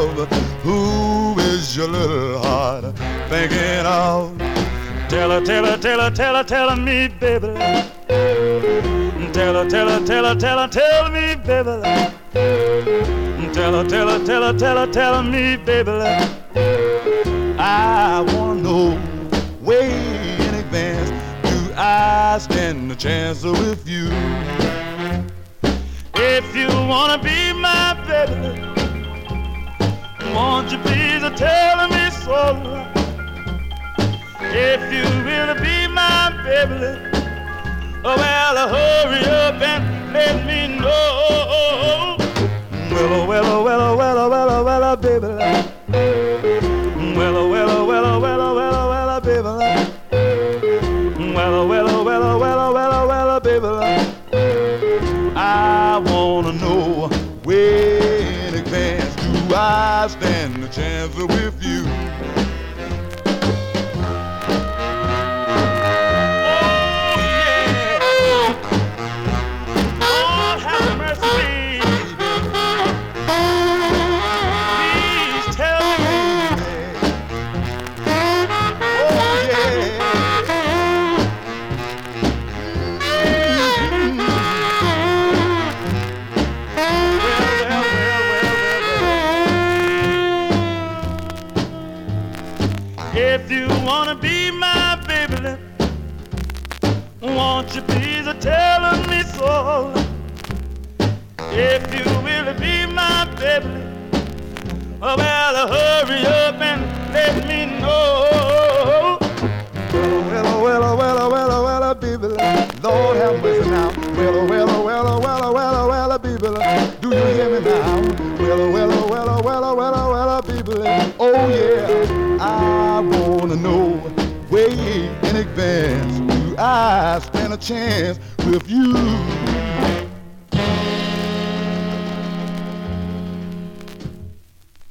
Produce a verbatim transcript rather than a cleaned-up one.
love. Who is your little heart thinking of? Tell her, tell her, tell her, tell her, tell her me, baby. Tell her, tell her, tell her, tell her, tell me, baby. Tell her, tell her, tell her, tell her, tell me, baby. I wanna know way in advance, do I stand a chance with you? If you wanna be my baby, won't you please tell me so? If you will be my baby, oh, well, hurry up and let me know. Well, well, well, well, well, well, baby. Well, well, well, well, well, well, baby. Well, well, well, well, well, well, baby. I wanna know way in advance, do I stand a chance with you? If you wanna be my baby, won't you please tell me so? If you will be my baby, oh, well, hurry up and let me know. Well, well, well, well, well, baby, Lord have mercy now. Well, well, well, well, well, well, baby, do you hear me now? Well, well, well, well, well, well, baby, oh yeah, I wanna know way in advance, do I stand a chance with you?